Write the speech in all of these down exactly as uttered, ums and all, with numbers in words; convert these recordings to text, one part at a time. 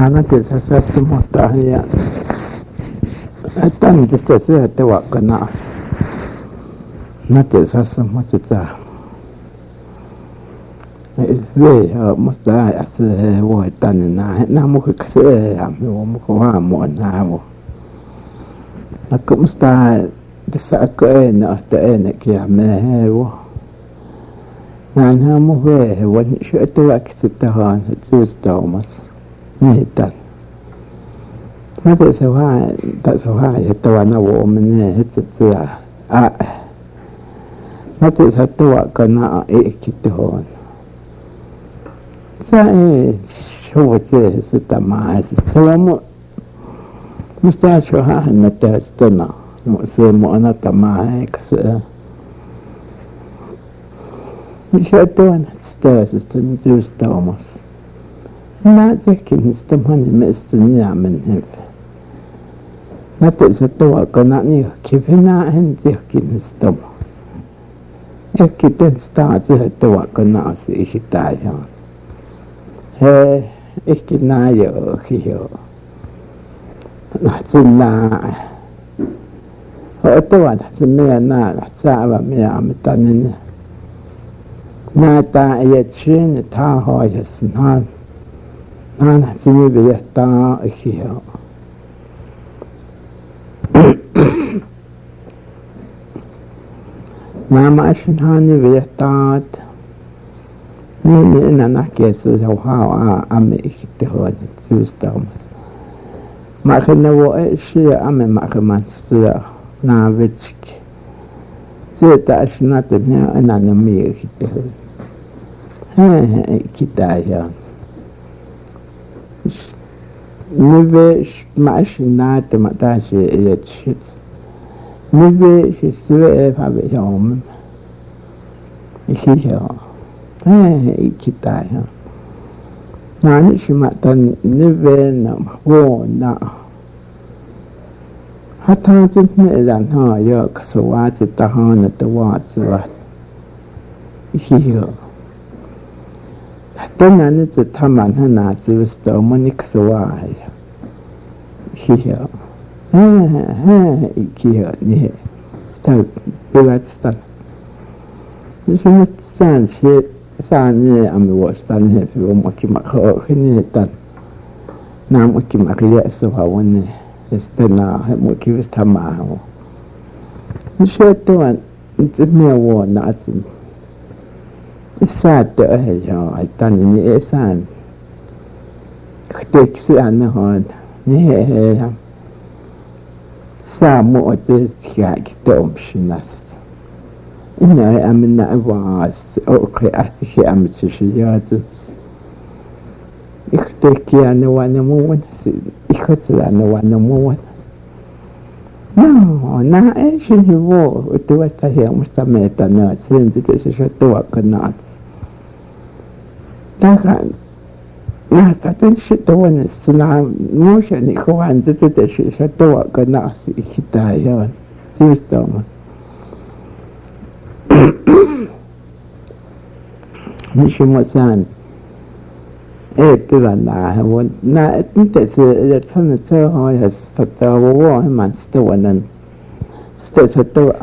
nana tietysti se mutta ja että nyt sitä se että vaikka naas na tietysti se mutta tämä vei mutta ja se voi tänne näin nämä mukaan se ja minun mukaan aamuun näin nakka musta tässä akka ennen että ennenkin ja menee hevo näinhän mun vei hevo niin se että vaikka sitten haan työstaumassa niitä mä tein se vaan tässä vaan että vaan avu menee heti sitä ää mä tein se tuokka naa ikki tuohon se ei suotii sitä maisesta ja mu musta se on hänä tästä na se mu anata maika se se toinen tästä niin työstaumassa mä tekin sitä monen mielestä nimen hyvä. Mä tein se tuokana niin kivenä en tekin sitä. Ehkä ten staat se tuokana asiin ja he ehkä näin jo jo. Sinä ottavat se meidän näät saavat meidän mitä niin näitä ei tsin tahoissa näin näin sinne viettää ihan. Nämä sinne viettää. Niin enää näkee se on haa ammeikitte hoidot syystöomassa. Mä kannan voi syö ammeimakemassa nämä vetski. Sieltä sinä tänne enää ne miekitte hoidot. Hei, kitää ihan. Nive smashin näitä mä täysin etsit. Nive siis syö päivä jomme. Ihan. Hei, kitää ihan. Näin mä tän niven vuonna. Hataan sit meidän haa joka suvaatsi tahan että vaatsivat. Ihan. Tänään nyt se tämän hänää syystä on monikassa vaaja. Hieno. Hää, hää, kiho, niin. Sitä hyvät sitä. Jos on nyt sään se, sään niin amme vuosta, niin se on mokimakka oikein niin, että nämä mokimakka jässä vaan niin. Ja sitten nämä mokivista hamaa. Se on tuon, nyt se meidän vuonna, että säätö ei ole, että niin ei sään. Teksi aina on, niin ei ole. Saa muotoisesti kaikki omsinasta. Inna ei amina vaas, okei, ahti se amitsisi jäätä. Ik teki aina vain muun, ik otti aina vain muun. No, nää ei sinne voi, tuosta hiemusta meitä näet, sen tietysti se tuokka näet. Takan, näitä tietysti tuonne, sinä muuseni kuvan, tietysti se tuokka näet, ikitää joo, syystä on. Missä mä saan, ei pyvän nähdä, mutta nää, miten se, että hän nyt se on, ja se on vuohemman tuonen. Sitten se tuo,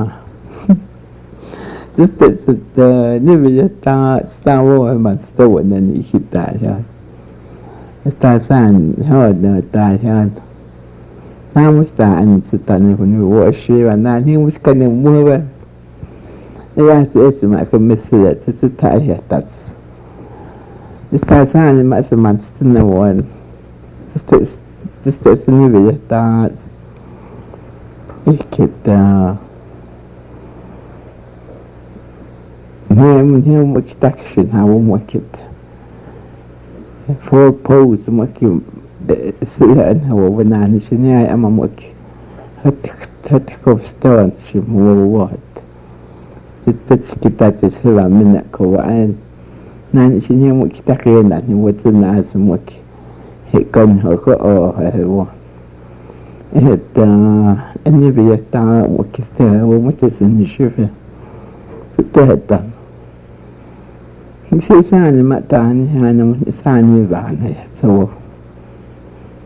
sitten se nimetään sitä vuohemman tuonen ikitää, ja sitä sään hoidettaa, ja nämä musta aina sitä niin kuin vuosia, ja nämä niin muskainen muove. Ja se ensimmäisen missä, että sitä ei jätä. Sitä sään mä semmoinen sinne vuonna. Sitten se nimetään ikitää. Niin on mukin taksin havu mukin. For pose mukin siihen havu venään, niin sen jäi ama mukin. Hätti kovstaan se muu vuotta. Sitten sitä täytyisi hyvä mennä kovaan. Näin sinne mukin takina, niin voisin nähdä se mukin. Heikon hoko ohe. Että ennen viettää mukin sitä, mutta sinne syvä. Sitten se sääni mä tähän ihan, mutta sääni vähän, että se on.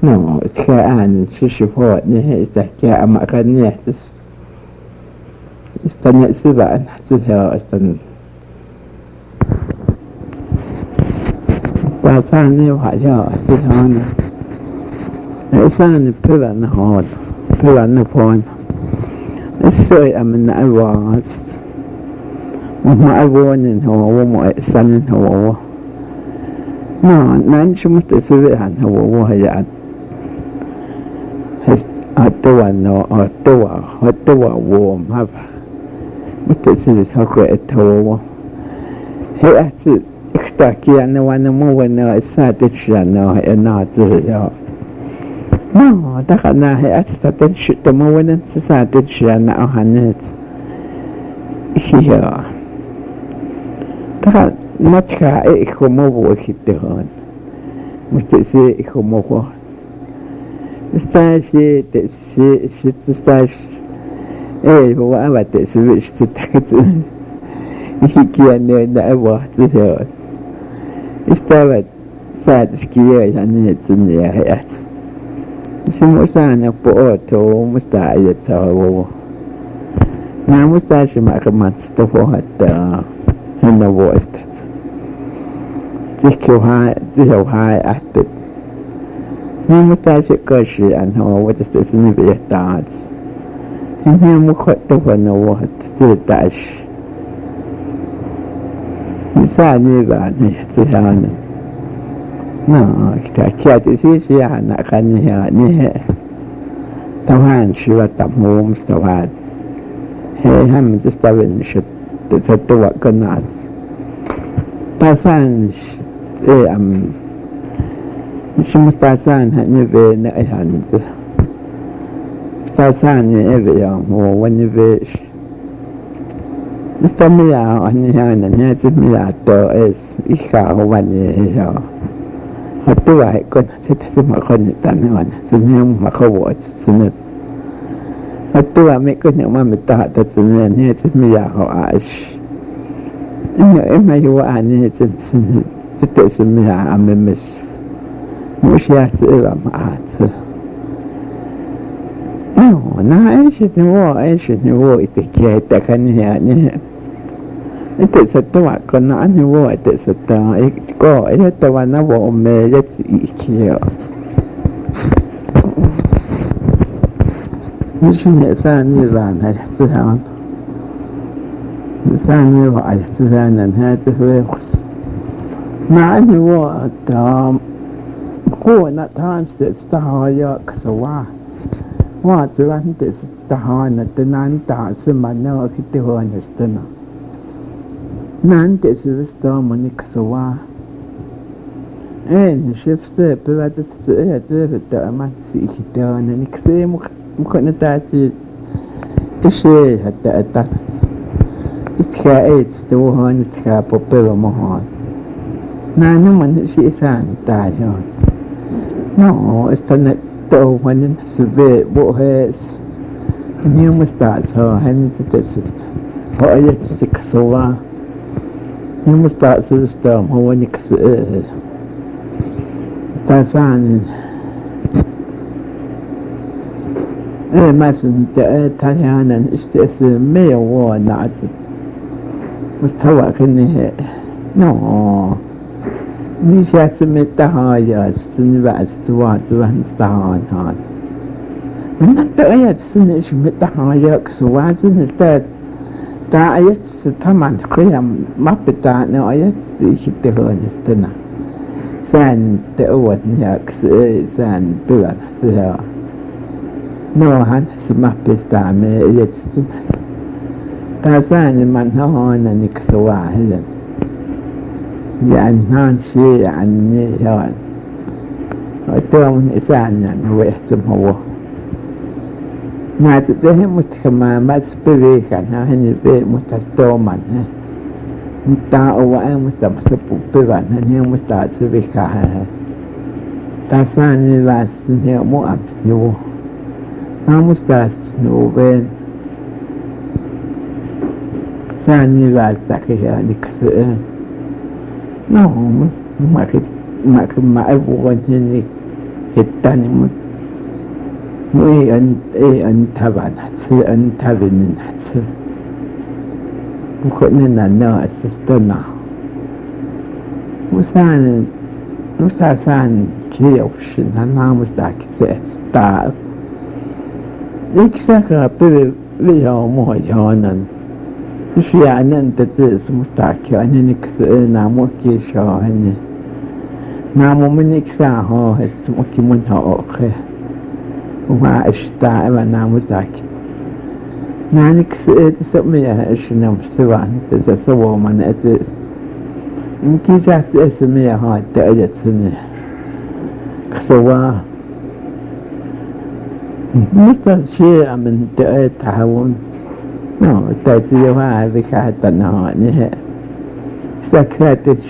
no كائن شو شوفوا نهاية كائن ما كان يحدث استنى سبعة نحسها استنى تاساني وحياة تسانا إنسان بلا نهار بلا نفون السوء من أبواس وما أبوان هو وما إحسان هو نعم نانش متسبعا هو وهي التوى نو التوى التوى ووم هذا متسبع هكو التوى هي أحسن اختاكي أنا وأنا مو أنا سادش أنا أنا زي ما دخلنا هي أستدش تمو أنا سادش أنا أهنت هي دخل ما تكا إخو مو وكتهان مستشي إخو مو استاشي تشي شت استاش إيه هو أبى تسويش تتحكت يحكي أنا أنا أبغى تسوي استوت سادس كيا يعني تنيا هيات شو مسانا بوتو مستعيد سوا نا مستعش ما كمان استفوهت هنا وقتت تيكو هاي تيكو هاي أحدد نا مستعش كشي أنه وتستثني بيحتاج هنا مخطفة نوات تلتاش ثاني بعد ثاني ما كتاكيات إيش يعني خلني يعني طبعا شو تمو مستوى هي هم تستوي نشط تستوى كناس تاسان إيه أم مش مستاسان هنبي نعيان مستاسان إيه يوم هو ونبيش مستمع أني أنا نازل توئس إخا واني هي هتوه كن ستسمع كن تاني سنهم مخوات سنت هتوه مكن ما متاه تسنين هي تسمع هو عاش إنه إما هو أني تسن تسمع عم مس مش يعتبر معات أنا عايش نوع عايش نوع إتكاد كان يعني أنت ستوع كنا عنه وقت ستوع إتكاد إذا توع نوع أمي يتكيا مش إنسان يبان هيحتزان إنسان يبان هيحتزان هذا هو مع أنه وقت هو نتان استعايا كسواهว่าจะวันเตสตานะแต่นั้นตาสมันเนาะคิดหัวนึกตนะนั้นเตสวิสตอมันนี่กสวาเอ็นชิฟเซเปว่าจะเสียจะเป็นตัวมันสิคิดตัวนั้นนี่เสียมุขมุขนัตจิอิเชหัตตะตันอิทกาเอตตัวหัวนิทกาปเปวมหอนนั้นมันชิสานตายฮอนเนาะอิสตันتو هنن سبي بوهس اليوم مستعصى هنن تتسد هو أيات سكسوا اليوم مستعصى بستام هو نكس تاسان ايه مثلا تهيانا اشتأس مية ونعت مستوى كنه نو مش اسمه تهايا سنبع استوى توهن استهان هان من التغيير سنة اسمه تهايا كسوى سنة تاس تايت ستمان قيم ما بتاعنا آيات سيشتهون استنا سان تأوت نياك سان بلان سيها نوعا سمح بستعمل آيات سنة تاسان من هون نكسوى هذا يعني هان شيء عني هون وتوم إنسان يعني هو يحتم هو ما تتهم متكما ما تسبري كان هني بي متستوما متا أو أي مستمسبو بيبان هني مستعصبي كاه تاساني باس هي مو أم يو ما مستعصنو بين ثاني باس تكيه يعني كسر no ما كنت ما كنت ما أبغى هني التاني مي أن إيه أن تبعنت أن تبنت وكنا الناس استنى مسان مسان كي وشن أنا مستعك ستا إكساك بي بيوم هجانا مش يعني أنت تس مستعك أنا نكسنا موكي شاهني نامو من إكساها اسمك منها أخي وما أشتاع ونامو ساكت نعني كسئت سميها إشنا بسوان تسسوا من أتس يمكن ذات اسميها هاي تأجت سنة كسوا مستد شيء من تأجت تحاون نو تأتيها بك حتى نهانيها سكتتش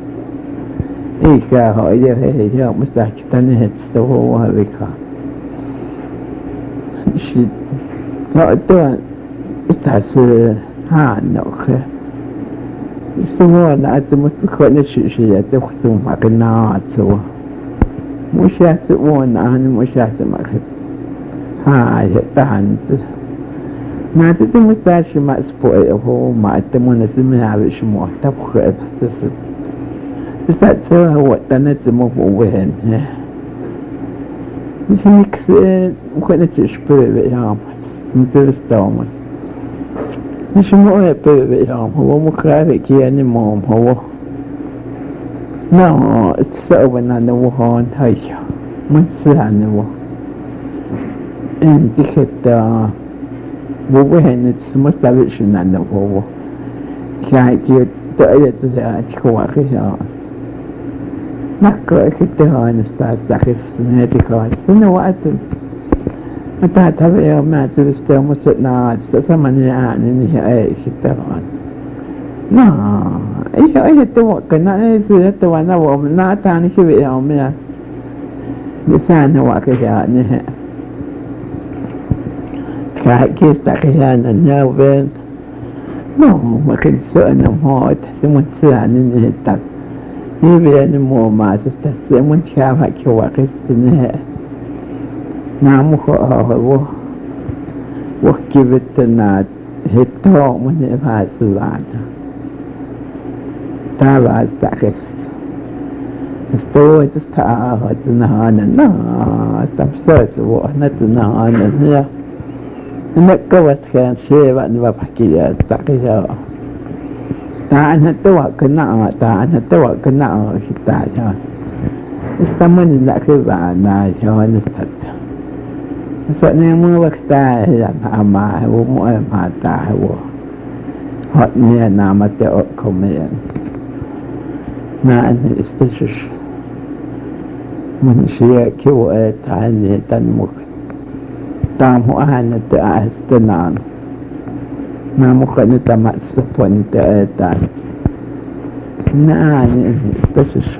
إيكا هاي هاي مستحكتنها تستوها بك شيء لا استحس ها نوخه استوى نعتمد بكل شيء شيء تخصم قناعات سوا مش يحسبون أنا مش يحسب أخذ هاي تعنت ما تتمستاش ما أسبوعي هو ما أتمنى تسميها بشموع تبخ تسد بس سوا هو تنتمو بوهن مش نكس ممكن تشبه بيام مثل توماس مش مو بيام هو مخالف يعني مام هو نعم استسألنا نوهان هيا من سلانه انت كتا بوهن تسمستابشنا نوهو كان كي تأيت ذاتك واقعا نكو كتا نستاذ داخل سنتك سنة وقت متى تبقى ما تلستو مسنا تسمني يعني نهاية كتا نعم إيه إيه توقعنا إيه سيدة وانا ومنا تاني كبير يوميا لسان واقعا نهاية كيس تخيانا نيوبين نو ما كنت سؤنا موت ثم تسعني نهتك يبين مو ما تستسلمون شافك وقفت نهاية نعم خواهو وكبتنا هتو من إفاس الوانا تابع استعكست استوى تستعاهد نهانا نا استمساس وأنا تنهانا هي إنك كوت كان شيء وأنا بحكي استعكسها تعال هتوى كنا تعال هتوى كنا كتاجان استمن لك بعنا شان استد سأني مو وقتها يعني أما هو مو ما تعهو هني نامت أكمل نان استشش من شيء كوا تعالي تنمك تام هو أنا تأستنان ما ممكن تمسك وانت تعرف نان استشش.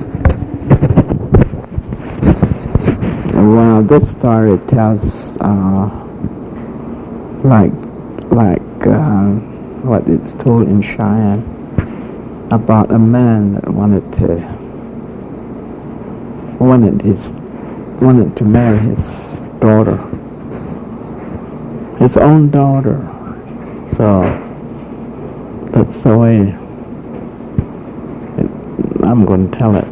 Well, this story tells uh, like like uh, what it's told in Cheyenne about a man that wanted to wanted his wanted to marry his daughter, his own daughter. So that's the way it, I'm going to tell it.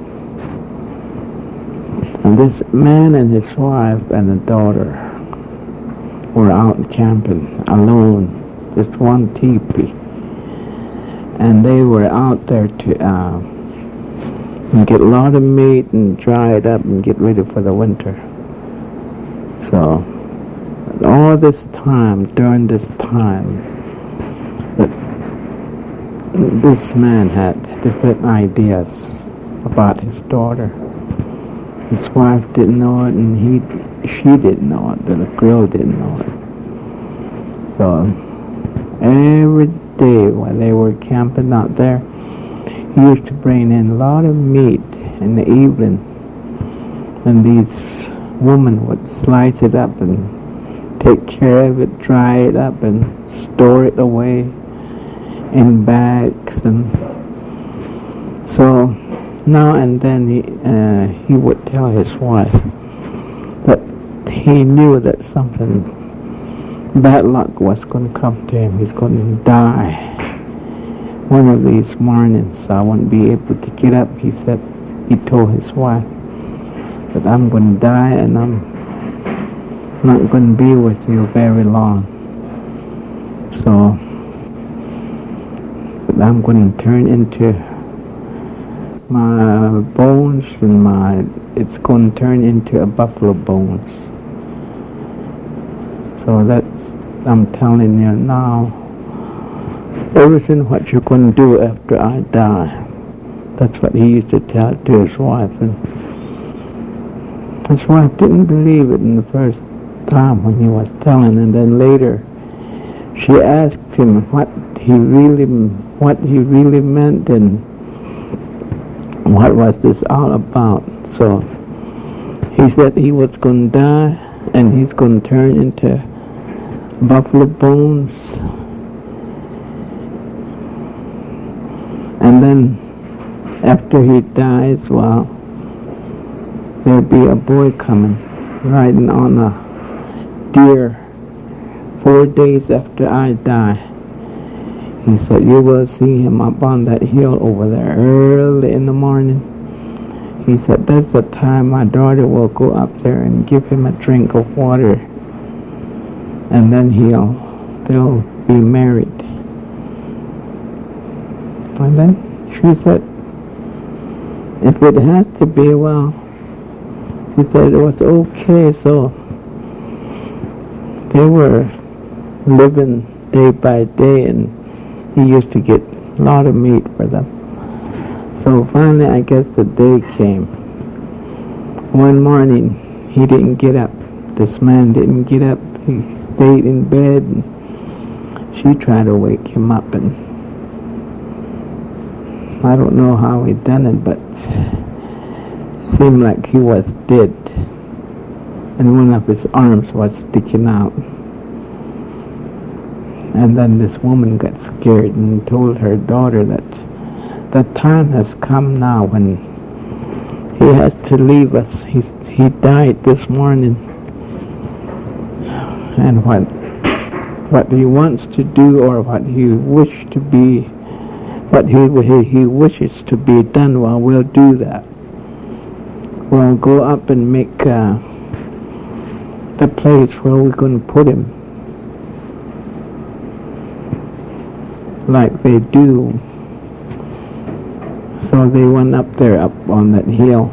And this man and his wife and a daughter were out camping alone, just one teepee. And they were out there to uh, get a lot of meat and dry it up and get ready for the winter. So all this time, during this time, that this man had different ideas about his daughter. His wife didn't know it, and he, she didn't know it. The girl didn't know it. So every day while they were camping out there, he used to bring in a lot of meat in the evening, and these women would slice it up and take care of it, dry it up, and store it away in bags. And so now and then he, uh, he would tell his wife, he knew that something bad luck was going to come to him. He's going to die one of these mornings. I won't be able to get up. He said, he told his wife that I'm going to die and I'm not going to be with you very long. So I'm going to turn into my bones and my, it's going to turn into a buffalo bones. So that's, I'm telling you now, everything what you're going to do after I die. That's what he used to tell to his wife. And his wife didn't believe it in the first time when he was telling, and then later she asked him what he really, what he really meant and what was this all about. So he said he was going to die and he's going to turn into buffalo bones. And then after he dies, well, there'll be a boy coming riding on a deer four days after I die. He said, you will see him up on that hill over there early in the morning. He said, that's the time my daughter will go up there and give him a drink of water. And then he'll, they'll be married. And then she said, if it has to be, well, she said it was okay. So they were living day by day, and he used to get a lot of meat for them. So finally, I guess the day came. One morning, he didn't get up. This man didn't get up. He stayed in bed, and she tried to wake him up, and I don't know how he done it, but it seemed like he was dead, and one of his arms was sticking out. And then this woman got scared and told her daughter that the time has come now when he has to leave us. He's, he died this morning. And what what he wants to do, or what he wishes to be, what he, he, he wishes to be done, well, we'll do that. We'll go up and make uh, the place where we're going to put him, like they do. So they went up there, up on that hill,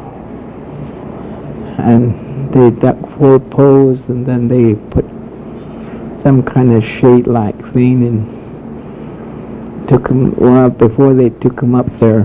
and they dug four poles, and then they put some kind of shade-like thing, and took him, well, before they took him up there,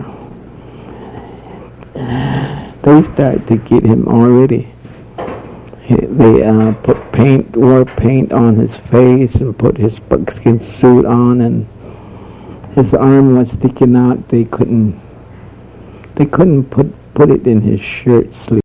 they started to get him already. They uh, put paint, war paint on his face, and put his buckskin suit on, and his arm was sticking out. They couldn't, they couldn't put put it in his shirt sleeve.